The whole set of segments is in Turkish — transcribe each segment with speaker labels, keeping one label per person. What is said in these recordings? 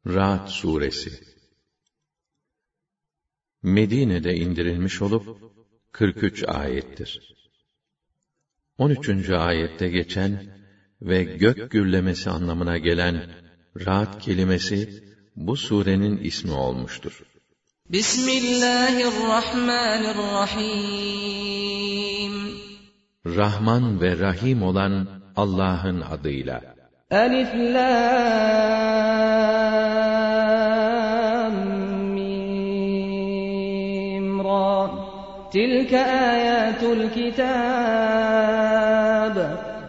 Speaker 1: Ra'd suresi Medine'de indirilmiş olup 43 ayettir. 13. ayette geçen ve gök gürlemesi anlamına gelen Ra'd kelimesi bu surenin ismi olmuştur.
Speaker 2: Bismillahirrahmanirrahim.
Speaker 1: Rahman ve Rahim olan Allah'ın adıyla.
Speaker 2: Elif Lam Mim Ra. Tilke ayatul kitab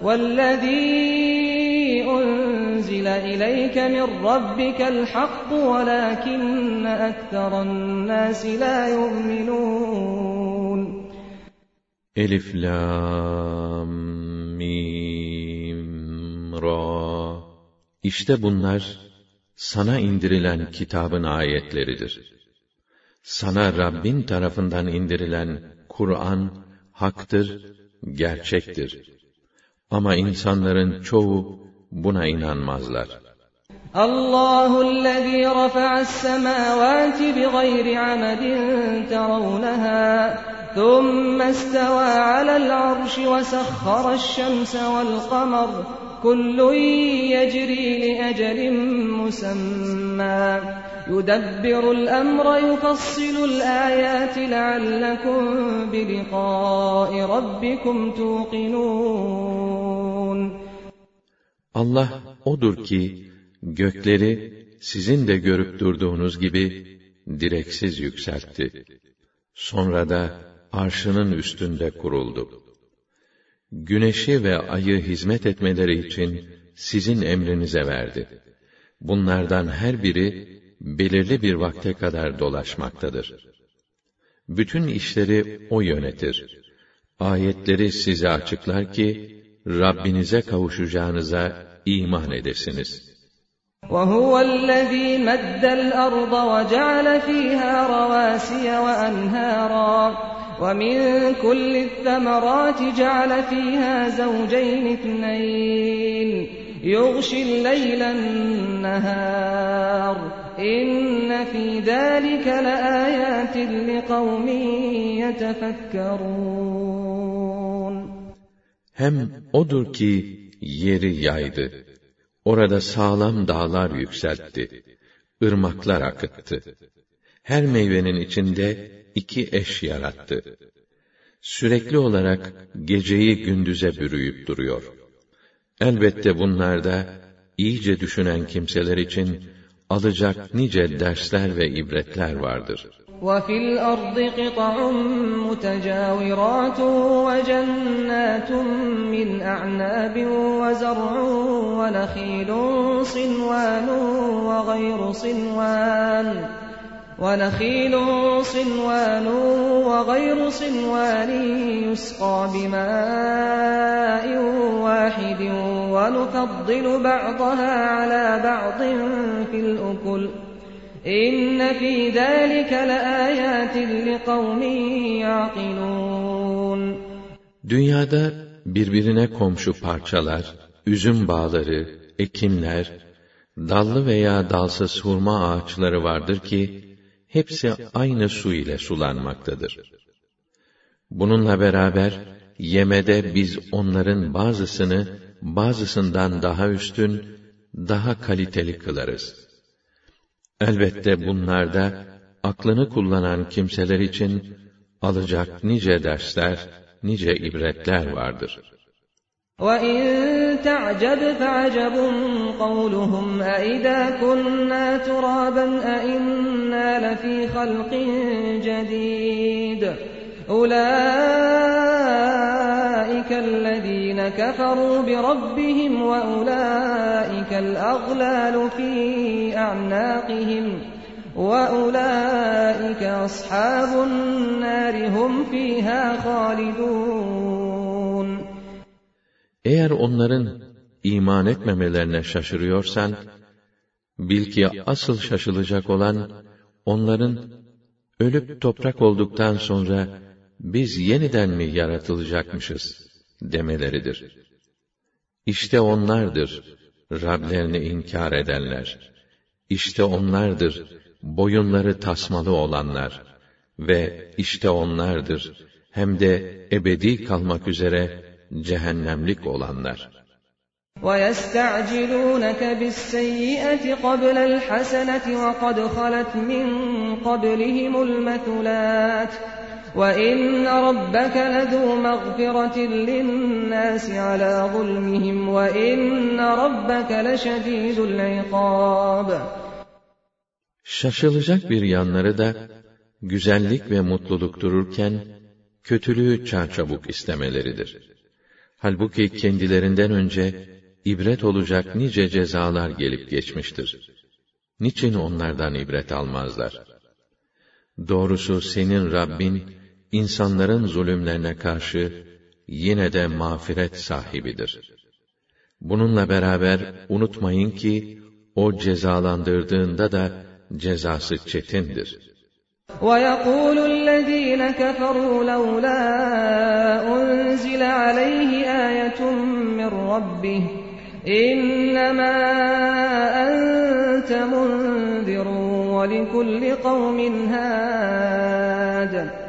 Speaker 2: vellezî unzile ileyke min rabbikel hakk velâkinne ektheren nâsi lâ yu'minûn.
Speaker 1: Elif Lam Mim Ra. İşte bunlar sana indirilen kitabın ayetleridir. Sana Rabbin tarafından indirilen Kur'an haktır, gerçektir. Ama insanların çoğu buna inanmazlar.
Speaker 2: Allahu'llezî rafa'as-semâvâti bighayri amedin teravneha, thumma istevâ alel arşi ve sahharaş-şemse vel-qamar, kullun yecrî li ecelin musemmâ, yudebbiru'l emre yufassilu'l âyâti leallekum biliqâ'i rabbikum tuqinûn.
Speaker 1: Allah odur ki gökleri sizin de görüp durduğunuz gibi direksiz yükseltti. Sonra da arşının üstünde kuruldu. Güneşi ve ayı hizmet etmeleri için sizin emrinize verdi. Bunlardan her biri belirli bir vakte kadar dolaşmaktadır. Bütün işleri O yönetir. Ayetleri size açıklar ki Rabbinize kavuşacağınıza iman edesiniz.
Speaker 2: وَهُوَ الَّذ۪ي مَدَّ الْأَرْضَ وَجَعَلَ ف۪يهَا رَوَاسِيَ وَأَنْهَارًا وَمِنْ كُلِّ الثَّمَرَاتِ جَعَلَ ف۪يهَا زَوْجَيْنِ اثْنَيْنِ يُغْشِي اللَّيْلَ النَّهَارَ اِنَّ ف۪ي ذَٰلِكَ لَآيَاتٍ لِقَوْمٍ يَتَفَكَّرُونَ.
Speaker 1: Hem odur ki yeri yaydı. Orada sağlam dağlar yükseltti. Irmaklar akıttı. Her meyvenin içinde 2 eş yarattı. Sürekli olarak geceyi gündüze bürüyüp duruyor. Elbette bunlarda iyice düşünen kimseler için alacak nice dersler ve ibretler vardır.
Speaker 2: وَفِي الْأَرْضِ قِطَعٌ مُتَجَاوِرَاتٌ وَجَنَّاتٌ مِّنْ أَعْنَابٍ وَزَرْعٌ وَنَخِيلٌ صِنْوَانٌ وَغَيْرُ صِنْوَانٍ يُسْقَىٰ بِمَاءٍ وَاحِدٍ وَنُفَضِّلُ بَعْضَهَا عَلَىٰ بَعْضٍ فِي الْأُكُلِ İnne fî zâlike leâyâtin liqavmin ya'qilûn.
Speaker 1: Dünyada birbirine komşu parçalar, üzüm bağları, ekinler, dallı veya dalsız hurma ağaçları vardır ki, hepsi aynı su ile sulanmaktadır. Bununla beraber, yemede biz onların bazısını, bazısından daha üstün, daha kaliteli kılarız. Elbette bunlarda, aklını kullanan kimseler için, alacak nice dersler, nice ibretler vardır.
Speaker 2: وَاِنْ تَعْجَبْ فَعَجَبٌ قَوْلُهُمْ اَاِذَا كُنَّا تُرَابًا اَاِنَّا لَف۪ي خَلْقٍ جَد۪يدٍ اُولَٰئِكَ الَّذ۪ينَ كَفَرُوا بِرَبِّهِمْ وَاُولَٰئِكَ الْأَغْلَالُ ف۪ي أَعْنَاقِهِمْ وَاُولَٰئِكَ أَصْحَابُ النَّارِ هُمْ ف۪يهَا خَالِدُونَ.
Speaker 1: Eğer onların iman etmemelerine şaşırıyorsan, bil ki asıl şaşılacak olan, onların ölüp toprak olduktan sonra, biz yeniden mi yaratılacakmışız demeleridir. İşte onlardır Rablerini inkar edenler. İşte onlardır, boyunları tasmalı olanlar ve işte onlardır, hem de ebedi kalmak üzere cehennemlik olanlar.
Speaker 2: وَيَسْتَعْجِلُونَكَ بِالسَّيِّئَةِ قَبْلَ الْحَسَنَةِ وَقَدْ خَلَتْ مِنْ قَبْلِهِمُ الْمَثُلَاتُ وَإِنَّ رَبَّكَ لَذُو مَغْفِرَةٍ لِلنَّاسِ عَلَى ظُلْمِهِمْ وَإِنَّ رَبَّكَ لَشَدِيدُ الْعِقَابِ.
Speaker 1: Şaşılacak bir yanları da, güzellik ve mutluluk dururken, kötülüğü çarçabuk istemeleridir. Halbuki kendilerinden önce, ibret olacak nice cezalar gelip geçmiştir. Niçin onlardan ibret almazlar? Doğrusu senin Rabbin, insanların zulümlerine karşı, yine de mağfiret sahibidir. Bununla beraber, unutmayın ki, o cezalandırdığında da, cezası çetindir.
Speaker 2: وَيَقُولُ الَّذ۪ينَ كَفَرُوا لَوْلَا أُنْزِلَ عَلَيْهِ آيَةٌ مِّنْ رَبِّهِ إِنَّمَا أَنْتَ مُنْذِرٌ وَلِكُلِّ قَوْمٍ هَادٍ.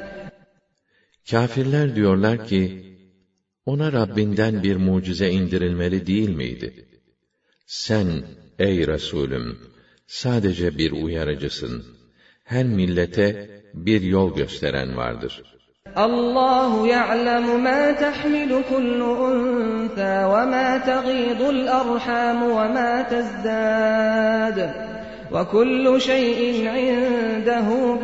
Speaker 1: Kâfirler diyorlar ki, ona Rabbinden bir mucize indirilmeli değil miydi? Sen, ey Resulüm, sadece bir uyarıcısın. Her millete bir yol gösteren vardır.
Speaker 2: Allahu ya'lemu ma tahmilu kullu untha ve ma taghidul arham ve ma tazdad. Ve kullu şeyin 'indehu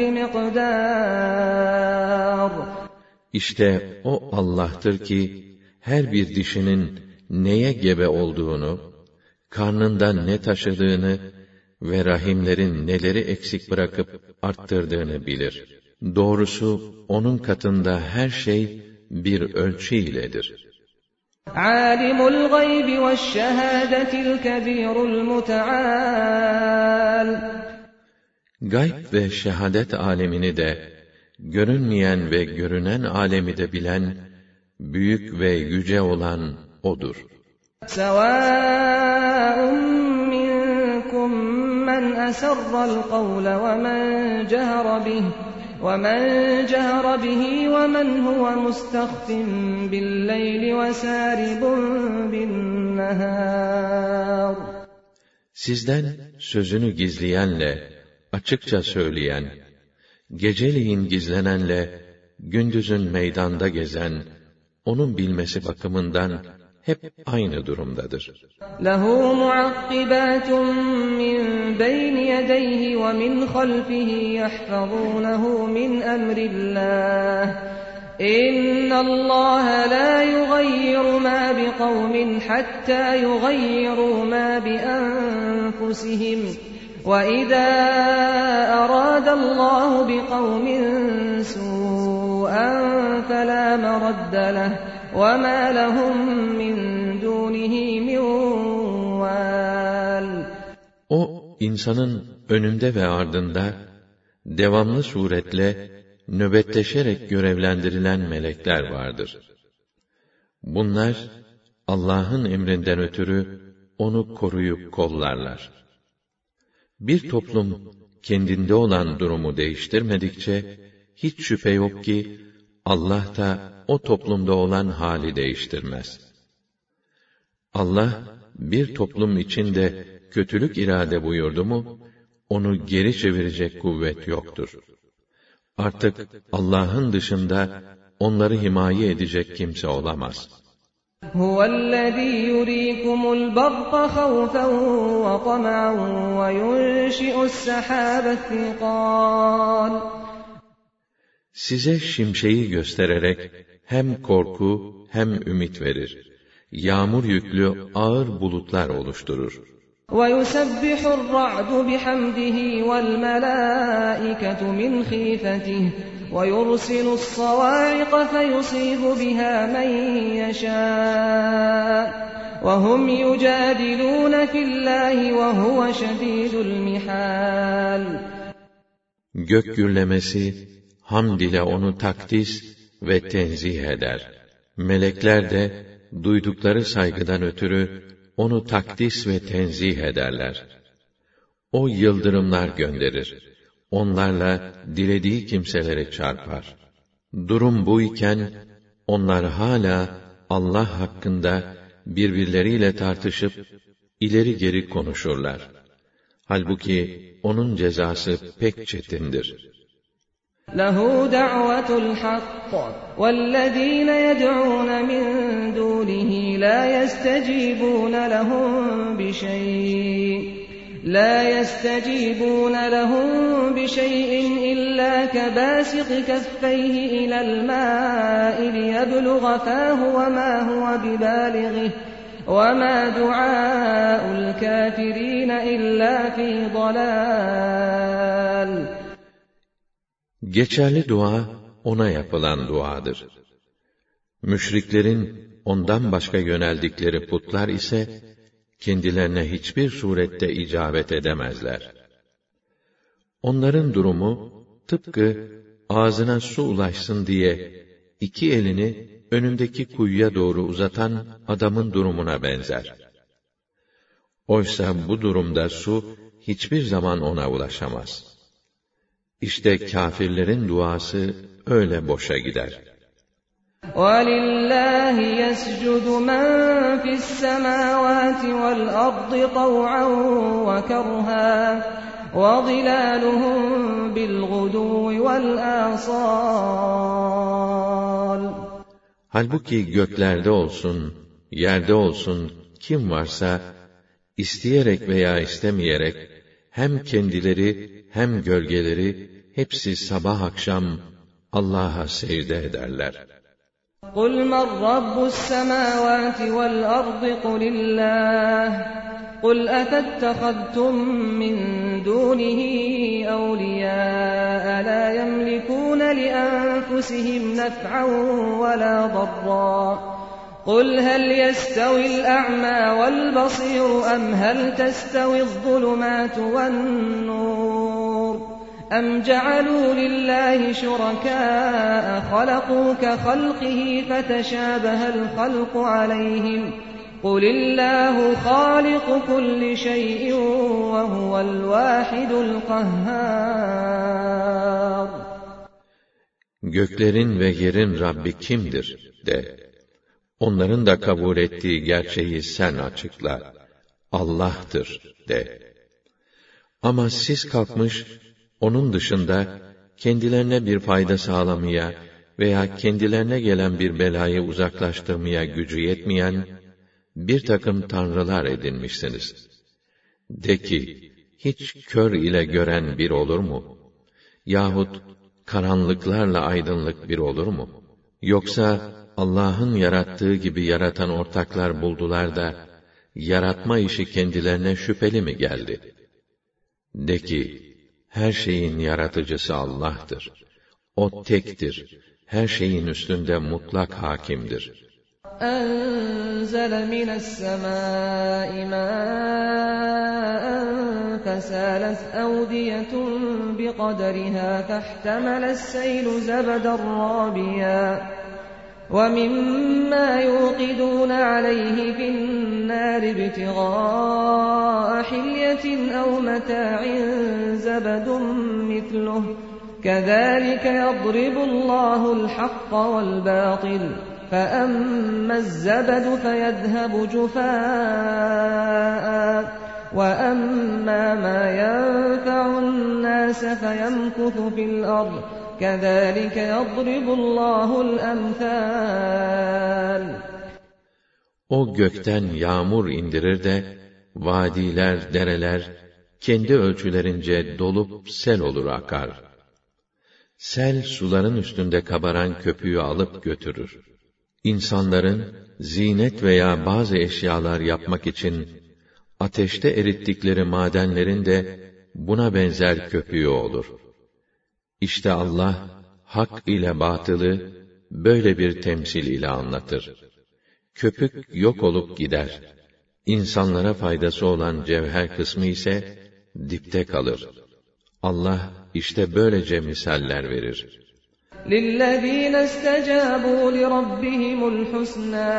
Speaker 2: bimiqdar.
Speaker 1: İşte o Allah'tır ki her bir dişinin neye gebe olduğunu, karnından ne taşıdığını ve rahimlerin neleri eksik bırakıp arttırdığını bilir. Doğrusu onun katında her şey bir ölçü iledir.
Speaker 2: Alimul gaybi veşşehâdetil kebîrul muteâl.
Speaker 1: Gayb ve şehadet alemini de, görünmeyen ve görünen alemi de bilen, büyük ve yüce olan O'dur.
Speaker 2: Sevâun minkum men eserra'l kavle ve men cehre bihi ve men huve mustahfin billeyli ve sâribun binnehâr.
Speaker 1: Sizden sözünü gizleyenle, açıkça söyleyen, geceliğin gizlenenle, gündüzün meydanda gezen, onun bilmesi bakımından hep aynı durumdadır.
Speaker 2: Lehu muakkibatun min beyni yedeyhi ve min halfihi yahfazunehu min emrillah. İnnallâhe lâ yugayyiru mâ biqavmin hattâ yugayyiru mâ bi enfusihim. وَإِذَا أَرَادَ اللّٰهُ بِقَوْمٍ سُوءًا فَلَا مَرَدَّ لَهُ وَمَا لَهُمْ مِنْ دُونِهِ مِنْ وَالٍ.
Speaker 1: O, insanın önünde ve ardında, devamlı suretle, nöbetleşerek görevlendirilen melekler vardır. Bunlar, Allah'ın emrinden ötürü, onu koruyup kollarlar. Bir toplum, kendinde olan durumu değiştirmedikçe, hiç şüphe yok ki, Allah da o toplumda olan hali değiştirmez. Allah, bir toplum içinde kötülük irade buyurdu mu, onu geri çevirecek kuvvet yoktur. Artık Allah'ın dışında, onları himaye edecek kimse olamaz.
Speaker 2: هُوَ الَّذ۪ي يُر۪يكُمُ الْبَرْقَ خَوْفًا وَطَمَعًا وَيُنْشِئُ السَّحَابَ الثِّقَالَ.
Speaker 1: Size şimşeği göstererek hem korku hem ümit verir. Yağmur yüklü ağır bulutlar oluşturur.
Speaker 2: وَيُسَبِّحُ الرَّعْدُ بِحَمْدِهِ وَالْمَلَائِكَةُ مِنْ خِيفَتِهِ وَيُرْسِلُ الصَّوَاعِقَ فَيُصِيبُ بِهَا مَنْ يَشَاءُ وَهُمْ يُجَادِلُونَ فِي اللّٰهِ وَهُوَ شَد۪يدُ الْمِحَالِ.
Speaker 1: Gök gürlemesi, hamd ile onu takdis ve tenzih eder. Melekler de, duydukları saygıdan ötürü, onu takdis ve tenzih ederler. O yıldırımlar gönderir. Onlarla dilediği kimseleri çarpar. Durum bu iken, onlar hala Allah hakkında birbirleriyle tartışıp, ileri geri konuşurlar. Halbuki onun cezası pek çetindir.
Speaker 2: لَهُ دَعْوَةُ الْحَقِّ وَالَّذ۪ينَ يَدْعُونَ مِنْ دُونِهِ لَا يَسْتَجِيبُونَ لَهُمْ بِشَيْءٍ إِلَّا كَبَاسِطِ كَفَّيْهِ إِلَى الْمَاءِ لِيَبْلُغَ فَاهُ وَمَا هُوَ بِبَالِغِهِ وَمَا دُعَاءُ الْكَافِرِينَ إِلَّا فِي ضَلَالٍ.
Speaker 1: Geçerli dua, ona yapılan duadır. Müşriklerin ondan başka yöneldikleri putlar ise, kendilerine hiçbir surette icabet edemezler. Onların durumu, tıpkı ağzına su ulaşsın diye, iki elini önündeki kuyuya doğru uzatan adamın durumuna benzer. Oysa bu durumda su, hiçbir zaman ona ulaşamaz. İşte kâfirlerin duası öyle boşa gider.
Speaker 2: وَلِلَّهِ يَسْجُدُ مَنْ فِي السَّمَاوَاتِ وَالْأَرْضِ طَوْعًا وَكَرْهًا وَظِلَالُهُمْ بِالْغُدُوِّ وَالْآصَالِ.
Speaker 1: Halbuki göklerde olsun, yerde olsun kim varsa, isteyerek veya istemeyerek, hem kendileri hem gölgeleri, hepsi sabah akşam Allah'a secde ederler.
Speaker 2: قُلْ مَنْ رَبُّ السَّمَاوَاتِ وَالْأَرْضِ قُلِ اللّٰهُ قُلْ أَفَاتَّخَذْتُمْ مِنْ دُونِهِ أَوْلِيَاءَ لَا يَمْلِكُونَ لِأَنفُسِهِمْ نَفْعًا وَلَا ضَرًّا قُلْ هَلْ يَسْتَوِي الْأَعْمَى وَالْبَصِيرُ أَمْ هَلْ تَسْتَوِي الظُّلُمَاتُ وَالنُّورُ أَمْ جَعَلُوا لِلَّهِ شُرَكَاءَ خَلَقُوا كَخَلْقِهِ فَتَشَابَهَ الْخَلْقُ عَلَيْهِمْ قُلِ اللّٰهُ خَالِقُ كُلِّ شَيْءٍ وَهُوَ الْوَاحِدُ الْقَهَّارُ.
Speaker 1: Göklerin ve yerin Rabbi kimdir de, onların da kabul ettiği gerçeği sen açıkla. Allah'tır de. Ama siz kalkmış, onun dışında kendilerine bir fayda sağlamaya veya kendilerine gelen bir belayı uzaklaştırmaya gücü yetmeyen bir takım tanrılar edinmişsiniz. De ki, hiç kör ile gören bir olur mu? Yahut karanlıklarla aydınlık bir olur mu? Yoksa Allah'ın yarattığı gibi yaratan ortaklar buldular da, yaratma işi kendilerine şüpheli mi geldi? De ki, her şeyin yaratıcısı Allah'tır. O tektir, her şeyin üstünde mutlak hakimdir.
Speaker 2: أَنزَلَ مِنَ السَّمَاءِ مَاءً فَسَالَتْ أَوْدِيَةٌ بِقَدَرِهَا فَاحْتَمَلَ السَّيْلُ زَبَدًا رَّابِيًا وَمِمَّا يُوقِدُونَ عَلَيْهِ فِي النَّارِ ابْتِغَاءَ حِلْيَةٍ أَوْ مَتَاعٍ زَبَدٌ مِثْلُهُ كَذَلِكَ يَضْرِبُ اللَّهُ الْحَقَّ وَالْبَاطِلَ فَأَمَّا الزَّبَدُ فَيَذْهَبُ جُفَاءً وَأَمَّا مَا يَنفَعُ النَّاسَ فَيَمْكُثُ فِي الْأَرْضِ كَذَلِكَ يَضْرِبُ اللّٰهُ الْأَمْثَالَ.
Speaker 1: O gökten yağmur indirir de, vadiler, dereler, kendi ölçülerince dolup sel olur akar. Sel, suların üstünde kabaran köpüğü alıp götürür. İnsanların, zinet veya bazı eşyalar yapmak için, ateşte erittikleri madenlerin de, buna benzer köpüğü olur. İşte Allah, hak ile batılı, böyle bir temsil ile anlatır. Köpük yok olup gider. İnsanlara faydası olan cevher kısmı ise, dipte kalır. Allah, işte böylece misaller verir.
Speaker 2: لِلَّذ۪ينَ اسْتَجَابُوا لِرَبِّهِمُ الْحُسْنَى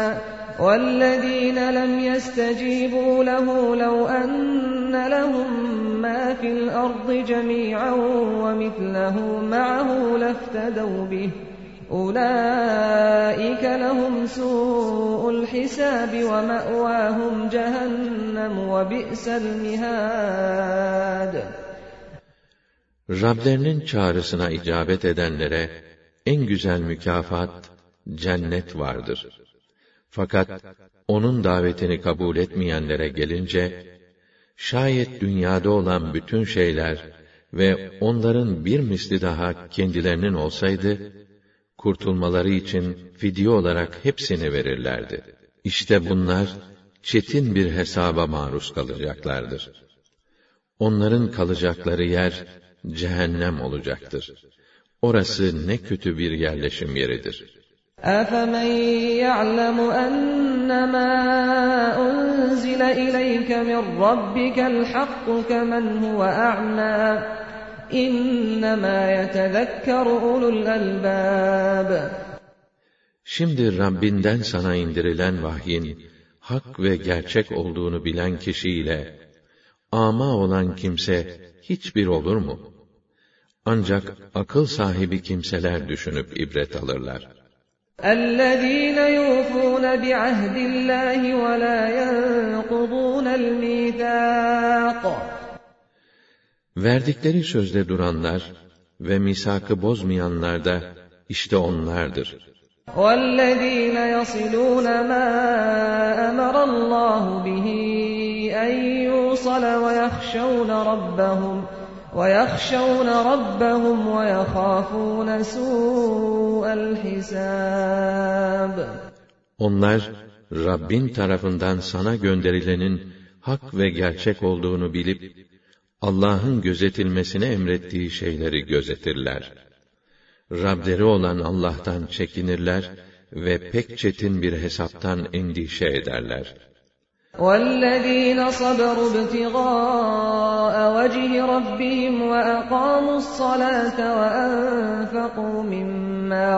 Speaker 2: وَالَّذ۪ينَ لَمْ يَسْتَجِيبُوا لَهُ لَوْ أَنَّ لَهُمْ مَا فِي الْأَرْضِ جَمِيعًا وَمِثْلَهُ مَعَهُ لَافْتَدَوْا بِهِ أُولَٰئِكَ لَهُمْ سُوءُ الْحِسَابِ وَمَأْوَاهُمْ جَهَنَّمُ وَبِئْسَ الْمِهَادُ.
Speaker 1: Rablerinin çağrısına icabet edenlere en güzel mükafat cennet vardır. Fakat onun davetini kabul etmeyenlere gelince, şayet dünyada olan bütün şeyler ve onların bir misli daha kendilerinin olsaydı, kurtulmaları için fidye olarak hepsini verirlerdi. İşte bunlar çetin bir hesaba maruz kalacaklardır. Onların kalacakları yer cehennem olacaktır. Orası ne kötü bir yerleşim yeridir.
Speaker 2: أَفَمَنْ يَعْلَمُ أَنَّمَا أُنْزِلَ إِلَيْكَ مِنْ رَبِّكَ الْحَقُّ كَمَنْ هُوَ أَعْمَى إِنَّمَا يَتَذَكَّرُ أُولُو الْأَلْبَابِ.
Speaker 1: Şimdi Rabbinden sana indirilen vahyin hak ve gerçek olduğunu bilen kişiyle âmâ olan kimse hiçbir olur mu? Ancak akıl sahibi kimseler düşünüp ibret alırlar.
Speaker 2: اَلَّذ۪ينَ يُوفُونَ بِعَهْدِ اللّٰهِ وَلَا يَنْقُضُونَ الْمِيثَاقَ.
Speaker 1: Verdikleri sözde duranlar ve misakı bozmayanlar da işte onlardır.
Speaker 2: وَالَّذ۪ينَ يَصِلُونَ مَا أَمَرَ اللّٰهُ بِهِ أَنْ يُوصَلَ وَيَخْشَوْنَ رَبَّهُمْ وَيَخَافُونَ سُوءَ الْحِسَابِ.
Speaker 1: Onlar, Rabbin tarafından sana gönderilenin hak ve gerçek olduğunu bilip, Allah'ın gözetilmesini emrettiği şeyleri gözetirler. Rableri olan Allah'tan çekinirler ve pek çetin bir hesaptan endişe ederler.
Speaker 2: وَالَّذ۪ينَ صَبَرُوا ابْتِغَاءَ وَجْهِ رَبِّهِمْ وَأَقَامُوا الصَّلَاةَ وَأَنفَقُوا مِمَّا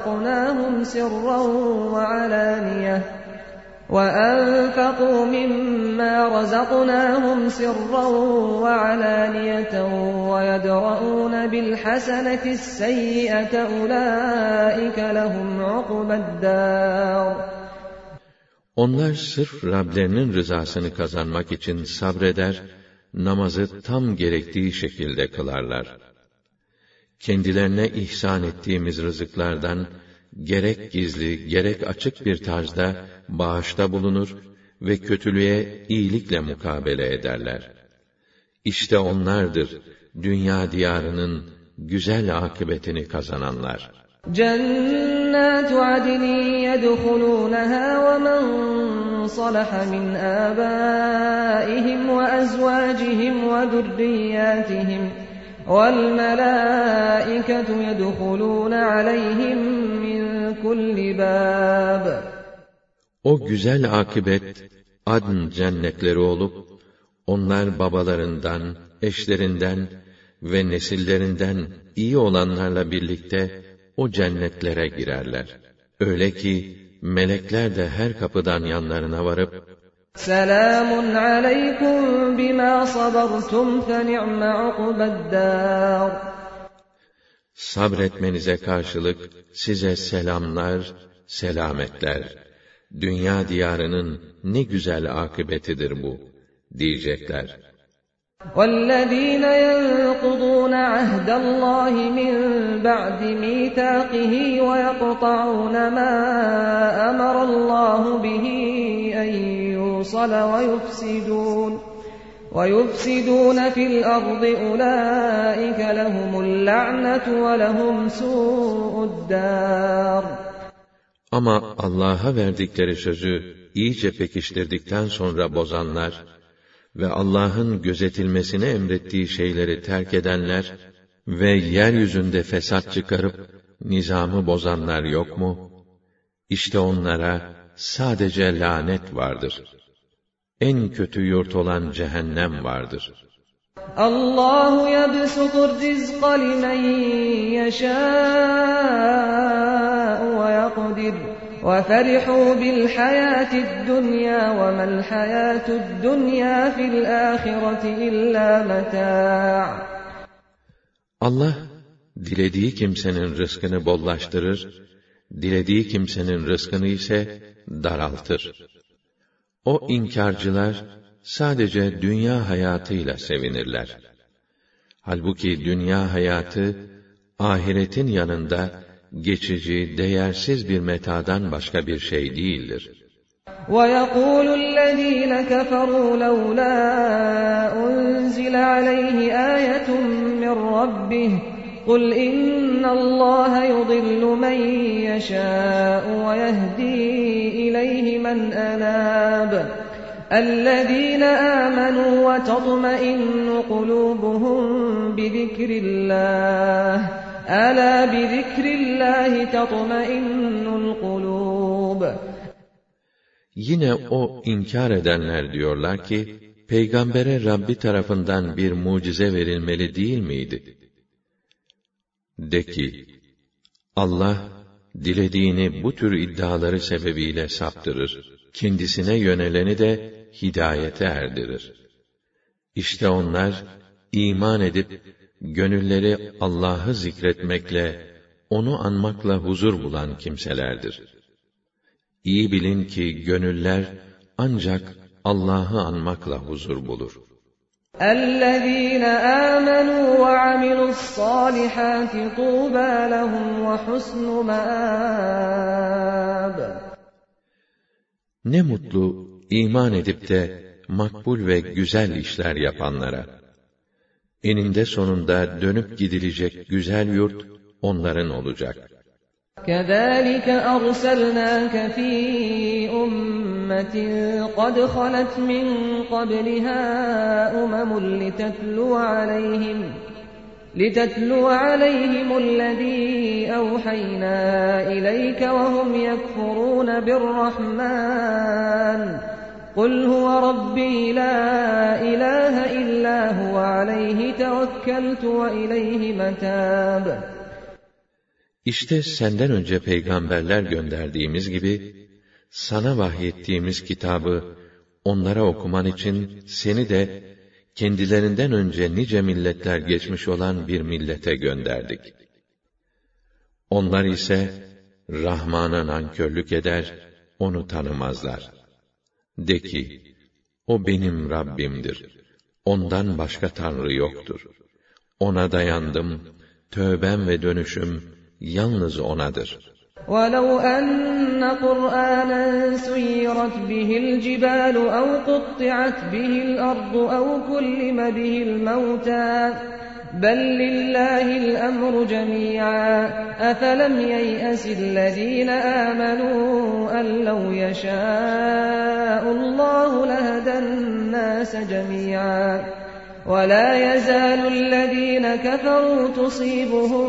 Speaker 2: رَزَقْنَاهُمْ سِرًّا وَعَلَانِيَةً وَيَدْرَءُونَ بِالْحَسَنَةِ السَّيِّئَةَ أُولَٰئِكَ لَهُمْ عُقْبَى الدَّارِ.
Speaker 1: Onlar sırf Rablerinin rızasını kazanmak için sabreder, namazı tam gerektiği şekilde kılarlar. Kendilerine ihsan ettiğimiz rızıklardan, gerek gizli, gerek açık bir tarzda bağışta bulunur ve kötülüğe iyilikle mukabele ederler. İşte onlardır, dünya diyarının güzel akıbetini kazananlar.
Speaker 2: جَنَّاتُ عَدْنٍ يَدْخُلُونَهَا وَمَنْ صَلَحَ مِنْ آبَائِهِمْ وَأَزْوَاجِهِمْ وَذُرِّيَّاتِهِمْ وَالْمَلَائِكَةُ يَدْخُلُونَ عَلَيْهِمْ مِنْ كُلِّ بَابٍ.
Speaker 1: O güzel akıbet, adn cennetleri olup, onlar babalarından, eşlerinden ve nesillerinden iyi olanlarla birlikte o cennetlere girerler. Öyle ki, melekler de her kapıdan yanlarına varıp,
Speaker 2: سَلَامٌ عَلَيْكُمْ بِمَا صَبَرْتُمْ فَنِعْمَ عُقْبَى الدَّارِ.
Speaker 1: Sabretmenize karşılık size selamlar, selametler. Dünya diyarının ne güzel akıbetidir bu, diyecekler.
Speaker 2: وَالَّذ۪ينَ يَنْقُضُونَ عَهْدَ اللّٰهِ مِنْ بَعْدِ مِيثَاقِهِ وَيَقْطَعُونَ مَا أَمَرَ اللّٰهُ بِهِ أَنْ يُوصَلَ وَيُفْسِدُونَ فِي الْأَرْضِ أُولَٰئِكَ لَهُمُ اللَّعْنَةُ وَلَهُمْ سُوءُ الدَّارِ.
Speaker 1: Ama Allah'a verdikleri sözü iyice pekiştirdikten sonra bozanlar ve Allah'ın gözetilmesini emrettiği şeyleri terk edenler ve yeryüzünde fesat çıkarıp nizamı bozanlar yok mu? İşte onlara sadece lanet vardır. En kötü yurt olan cehennem vardır.
Speaker 2: Allahu yebsutur rizqa limen yeşâ'u ve yakdir وَفَرِحُوا بِالْحَيَاةِ الدُّنْيَا وَمَا الْحَيَاةُ الدُّنْيَا فِي الْآخِرَةِ إِلَّا مَتَاعٌ.
Speaker 1: Allah, dilediği kimsenin rızkını bollaştırır, dilediği kimsenin rızkını ise daraltır. O inkârcılar, sadece dünya hayatıyla sevinirler. Halbuki dünya hayatı, ahiretin yanında, geçici, değersiz bir metadan başka bir şey değildir.
Speaker 2: وَيَقُولُ الَّذ۪ينَ كَفَرُوا لَوْلَا أُنْزِلَ عَلَيْهِ آيَةٌ مِّنْ رَبِّهِ قُلْ إِنَّ اللّٰهَ يُضِلُّ مَنْ يَشَاءُ وَيَهْدِي إِلَيْهِ مَنْ أَنَابَ الَّذ۪ينَ آمَنُوا وَتَطْمَئِنُّ قُلُوبُهُمْ بِذِكْرِ اللّٰهِ أَلَا بِذِكْرِ اللّٰهِ تَطْمَئِنُّ الْقُلُوبُ.
Speaker 1: Yine o inkar edenler diyorlar ki, peygambere Rabbi tarafından bir mucize verilmeli değil miydi? De ki, Allah, dilediğini bu tür iddiaları sebebiyle saptırır, kendisine yöneleni de hidayete erdirir. İşte onlar, iman edip, gönülleri Allah'ı zikretmekle, onu anmakla huzur bulan kimselerdir. İyi bilin ki gönüller ancak Allah'ı anmakla huzur bulur.
Speaker 2: اَلَّذ۪ينَ آمَنُوا وَعَمِلُوا الصَّالِحَاتِ طُوبَى لَهُمْ وَحُسْنُ مَآبٍ.
Speaker 1: Ne mutlu iman edip de makbul ve güzel işler yapanlara. Eninde sonunda dönüp gidilecek güzel yurt onların olacak.
Speaker 2: كَذَٰلِكَ أَرْسَلْنَاكَ فِي أُمَّةٍ قَدْ خَلَتْ مِنْ قَبْلِهَا أُمَمٌ لِتَتْلُوَ عَلَيْهِمُ الَّذ۪ي أَوْحَيْنَا إِلَيْكَ وَهُمْ يَكْفُرُونَ بِالرَّحْمَنِ قُلْ هُوَ رَبِّي لَا إِلَٰهَ إِلَّا هُوَ عَلَيْهِ تَوَكَّلْتُ وَإِلَيْهِ مَتَابِ.
Speaker 1: İşte senden önce peygamberler gönderdiğimiz gibi, sana vahyettiğimiz kitabı onlara okuman için seni de kendilerinden önce nice milletler geçmiş olan bir millete gönderdik. Onlar ise Rahman'a nankörlük eder, onu tanımazlar. De ki, o benim Rabbimdir. Ondan başka Tanrı yoktur. Ona dayandım, tövbem ve dönüşüm yalnız O'nadır.
Speaker 2: وَلَوْ أَنَّ قُرْآنًا سُيِّرَتْ بِهِ الْجِبَالُ أَوْ قُطِّعَتْ بِهِ الْأَرْضُ أَوْ كُلِّمَ بِهِ الْمَوْتَى بَلْ لِلَّهِ الْأَمْرُ جَمِيعًا أَفَلَمْ يَيْأَسِ الَّذ۪ينَ آمَنُوا أَنْ لَوْ يَشَاءُ اللّٰهُ لَهَدَى النَّاسَ جَمِيعًا وَلَا يَزَالُ الَّذ۪ينَ كَفَرُوا تُصِيبُهُم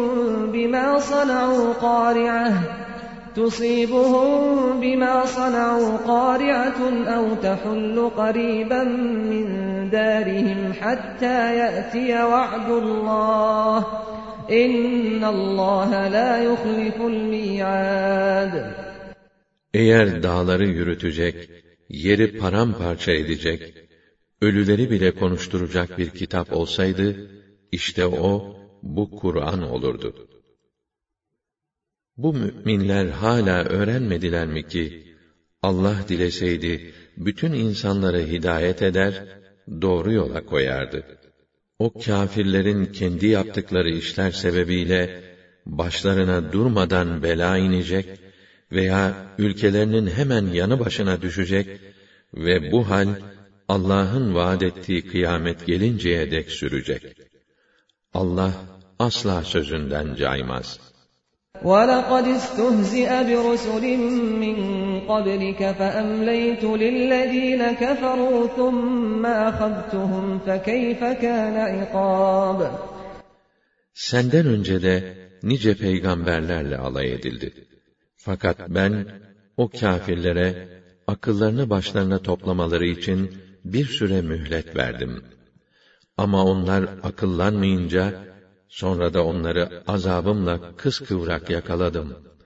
Speaker 2: بِمَا صَنَعُوا قَارِعَةٌ أَوْ تَحُلُّ قَرِيبًا مِّن دَارِهِمْ حَتَّى يَأْتِيَ وَعْدُ اللّٰهِ إِنَّ اللّٰهَ لَا يُخْلِفُ الْمِيعَادَ.
Speaker 1: Eğer dağları yürütecek, yeri paramparça edecek, ölüleri bile konuşturacak bir kitap olsaydı, işte o, bu Kur'an olurdu. Bu müminler hala öğrenmediler mi ki, Allah dileseydi, bütün insanları hidayet eder, doğru yola koyardı. O kâfirlerin kendi yaptıkları işler sebebiyle, başlarına durmadan bela inecek veya ülkelerinin hemen yanı başına düşecek ve bu hal, Allah'ın vaad ettiği kıyamet gelinceye dek sürecek. Allah asla sözünden caymaz.
Speaker 2: وَلَقَدِ اسْتُهْزِئَ بِرُسُلٍ مِّن قَبْلِكَ فَأَمْلَيْتُ لِلَّذ۪ينَ كَفَرُوا ثُمَّ أَخَذْتُهُمْ فَكَيْفَ كَانَ عِقَابِ.
Speaker 1: Senden önce de nice peygamberlerle alay edildi. Fakat ben o kâfirlere akıllarını başlarına toplamaları için bir süre mühlet verdim. Ama onlar akıllanmayınca, sonra da onları azabımla kıskıvrak yakaladım.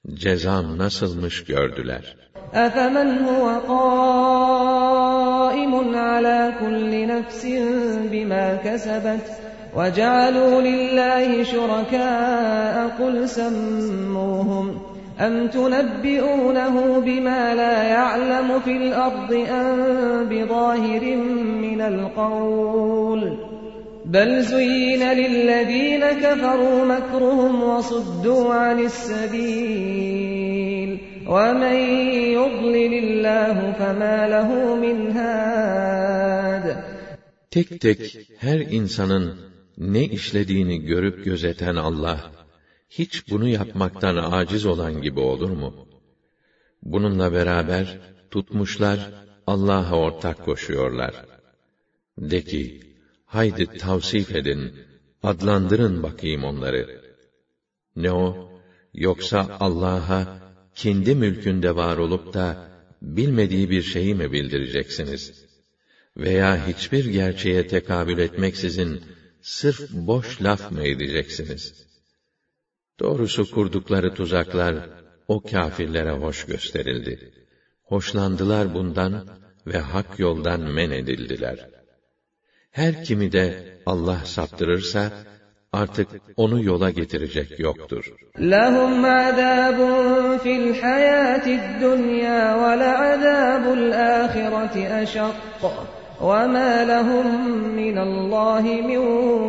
Speaker 1: cezam nasılmış gördüler.
Speaker 2: أَفَمَنْ هُوَ قَائِمٌ عَلَى كُلِّ نَفْسٍ بِمَا كَسَبَتْ وَجَعَلُوا لِلَّهِ شُرَكَاءَ قُلْ سَمُّوهُمْ أَمْ تُنَبِّئُونَهُ بِمَا لَا يَعْلَمُ فِي الْأَرْضِ أَمْ بِظَاهِرٍ مِّنَ الْقَوْلِ بَلْ زُيِّنَ لِلَّذِينَ كَفَرُوا مَكْرُهُمْ وَصُدُّوا عَنِ السَّبِيلِ وَمَنْ يُضْلِلِ اللّٰهُ فَمَا لَهُ مِنْ هَادٍ.
Speaker 1: Tek tek her insanın ne işlediğini görüp gözeten Allah, hiç bunu yapmaktan aciz olan gibi olur mu? Bununla beraber tutmuşlar, Allah'a ortak koşuyorlar. De ki, haydi tavsif edin, adlandırın bakayım onları. Ne o? Yoksa Allah'a kendi mülkünde var olup da bilmediği bir şeyi mi bildireceksiniz? Veya hiçbir gerçeğe tekabül etmeksizin sırf boş laf mı edeceksiniz? Doğrusu kurdukları tuzaklar o kâfirlere hoş gösterildi. Hoşlandılar bundan ve hak yoldan men edildiler. Her kimi de Allah saptırırsa artık onu yola getirecek yoktur.
Speaker 2: لَهُمْ عَذَابٌ فِي الْحَيَاةِ الدُّنْيَا وَلَعَذَابُ الْآخِرَةِ أَشَقُّ وَمَا لَهُمْ مِنَ اللّٰهِ مِنْ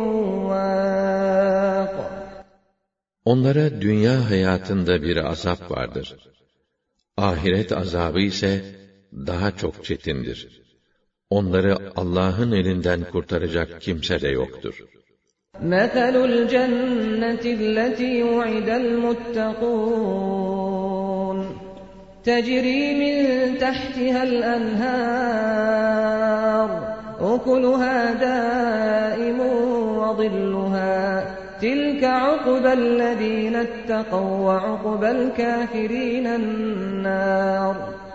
Speaker 2: وَاقٍ.
Speaker 1: Onlara dünya hayatında bir azap vardır. Ahiret azabı ise daha çok çetindir. Onları Allah'ın elinden kurtaracak kimse de yoktur.
Speaker 2: مَثَلُ الْجَنَّةِ الَّتِي وُعِدَ الْمُتَّقُونَ تَجْرِي مِنْ تَحْتِهَا الْأَنْهَارُ أُكُلُهَا دَائِمٌ وَظِلُّهَا تِلْكَ عُقْبَى الَّذِينَ اتَّقَوْا وَعُقْبَى الْكَافِرِينَ النَّارُ.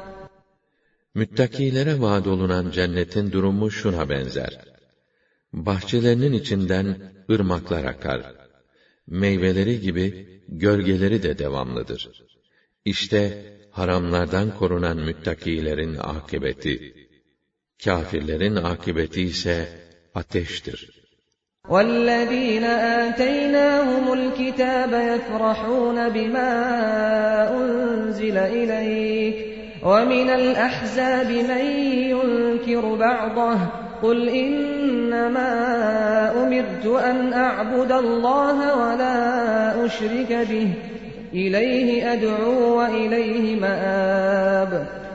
Speaker 1: Müttakilere vaad olunan cennetin durumu şuna benzer. Bahçelerinin içinden ırmaklar akar. Meyveleri gibi gölgeleri de devamlıdır. İşte haramlardan korunan müttakilerin akıbeti. Kâfirlerin akıbeti ise ateştir.
Speaker 2: وَالَّذِينَ آتَيْنَاهُمُ الْكِتَابَ يَفْرَحُونَ بِمَا أُنْزِلَ إِلَيْكَ وَمِنَ الْأَحْزَابِ مَنْ يُنْكِرُ بَعْضَهُ قُلْ إِنَّمَا أُمِرْتُ أَنْ أَعْبُدَ اللّٰهَ وَلَا أُشْرِكَ بِهِ إِلَيْهِ أَدْعُو وَإِلَيْهِ مَآبِ.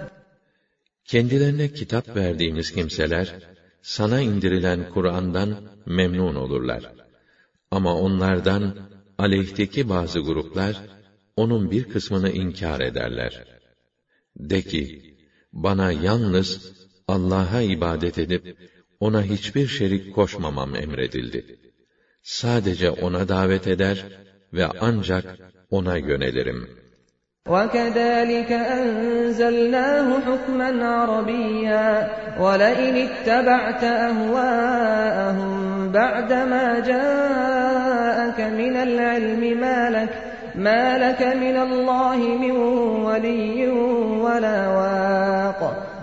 Speaker 1: Kendilerine kitap verdiğimiz kimseler, sana indirilen Kur'an'dan memnun olurlar. Ama onlardan aleyhteki bazı gruplar, onun bir kısmını inkar ederler. De ki, bana yalnız Allah'a ibadet edip, ona hiçbir şerik koşmamam emredildi. Sadece ona davet eder ve ancak ona yönelirim.
Speaker 2: وَكَذَٰلِكَ أَنزَلْنَاهُ حُكْمًا عَرَبِيًّا وَلَئِنِ اتَّبَعْتَ أَهْوَاءَهُمْ بَعْدَمَا جَاءَكَ مِنَ الْعِلْمِ مَا لَكَ مِنَ اللّٰهِ مِنْ وَلِيٍّ وَلَا وَاقٍ.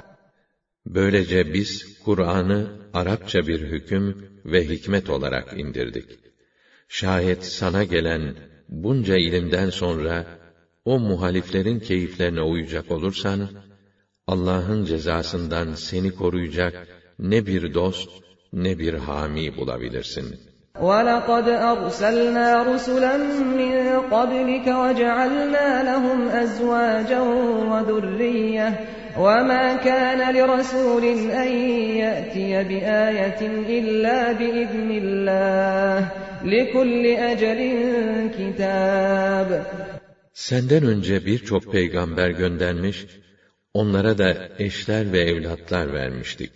Speaker 1: Böylece biz Kur'an'ı Arapça bir hüküm ve hikmet olarak indirdik. Şayet sana gelen bunca ilimden sonra o muhaliflerin keyiflerine uyacak olursan, Allah'ın cezasından seni koruyacak ne bir dost ne bir hami bulabilirsin.
Speaker 2: وَلَقَدْ أَرْسَلْنَا رُسُلًا مِّن قَبْلِكَ وَجَعَلْنَا لَهُمْ أَزْوَاجًا وَذُرِّيَّةً وَمَا كَانَ لِرَسُولٍ أَن يَأْتِيَ بِآيَةٍ إِلَّا بِإِذْنِ اللّٰهِ لِكُلِّ أَجَلٍ كِتَابٌ.
Speaker 1: Senden önce birçok peygamber göndermiş, onlara da eşler ve evlatlar vermiştik.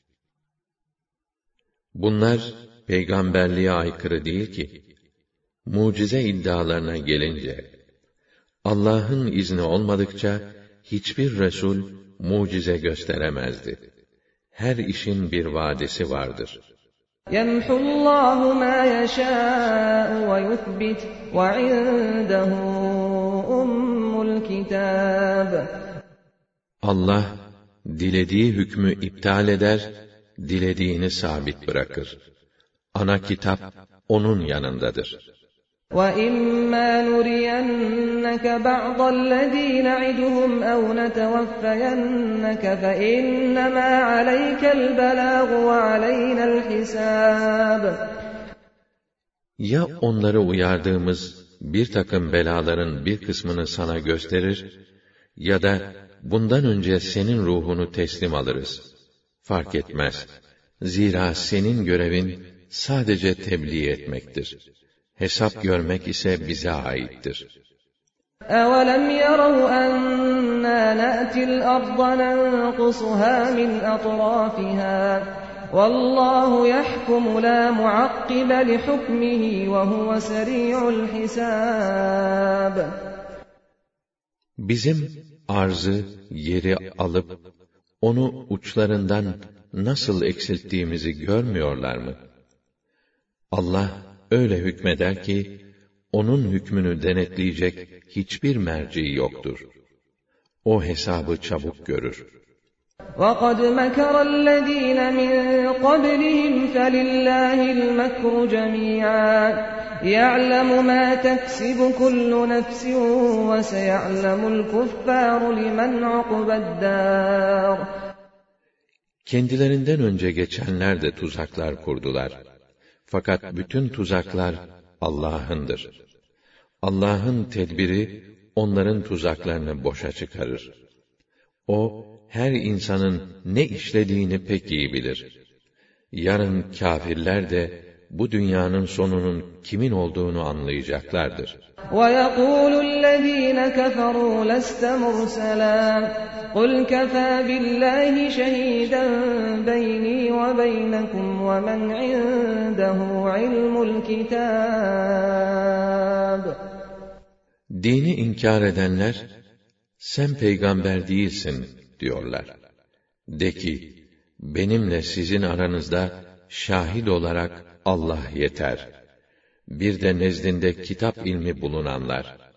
Speaker 1: Bunlar peygamberliğe aykırı değil ki. Mucize iddialarına gelince, Allah'ın izni olmadıkça hiçbir Resul mucize gösteremezdi. Her işin bir vadesi vardır.
Speaker 2: يَمْحُ اللّٰهُ مَا يَشَاءُ وَيُثْبِتُ وَعِندَهُ أُمُّ الكتاب.
Speaker 1: Allah dilediği hükmü iptal eder, dilediğini sabit bırakır. Ana kitap onun yanındadır.
Speaker 2: وَإِمَّا نُرِيَنَّكَ بَعْضَ الَّذ۪ي نَعِدُهُمْ اَوْ نَتَوَفَّيَنَّكَ فَاِنَّمَا عَلَيْكَ الْبَلَاغُ وَعَلَيْنَا الْحِسَابُ.
Speaker 1: Ya onları uyardığımız bir takım belaların bir kısmını sana gösterir ya da bundan önce senin ruhunu teslim alırız. Fark etmez. Zira senin görevin sadece tebliğ etmektir. Hesap görmek ise bize aittir.
Speaker 2: أَوَلَمْ يَرَوْا أَنَّا نَأْتِي الْأَرْضَ نَنقُصُهَا مِنْ أَطْرَافِهَا وَاللّٰهُ يَحْكُمُ لَا مُعَقِّبَ لِحُكْمِهِ وَهُوَ سَرِيعُ الْحِسَابِ.
Speaker 1: Bizim arzı, yeri alıp, onu uçlarından nasıl eksilttiğimizi görmüyorlar mı? Allah öyle hükmeder ki, onun hükmünü denetleyecek hiçbir merci yoktur. O hesabı çabuk görür.
Speaker 2: وَقَدْ مَكَرَ الَّذ۪ينَ مِنْ قَبْلِهِمْ فَلِلَّهِ الْمَكْرُ جَمِيعًا يَعْلَمُ مَا تَكْسِبُ كُلُّ نَفْسٍ وَسَيَعْلَمُ الْكُفَّارُ لِمَنْ عُقْبَى الدَّارِ.
Speaker 1: Kendilerinden önce geçenler de tuzaklar kurdular. Fakat bütün tuzaklar Allah'ındır. Allah'ın tedbiri onların tuzaklarını boşa çıkarır. O, her insanın ne işlediğini pek iyi bilir. Yarın kâfirler de bu dünyanın sonunun kimin olduğunu anlayacaklardır.
Speaker 2: وَيَقُولُ الَّذ۪ينَ كَفَرُوا لَسْتَ مُرْسَلًا قُلْ كَفَى بِاللّٰهِ شَهِيدًا بَيْنِي وَبَيْنَكُمْ وَمَنْ عِنْدَهُ عِلْمُ الْكِتَابِ.
Speaker 1: Dini inkar edenler, sen peygamber değilsin diyorlar. De ki, benimle sizin aranızda şahit olarak Allah yeter. Bir de nezdinde kitap ilmi bulunanlar.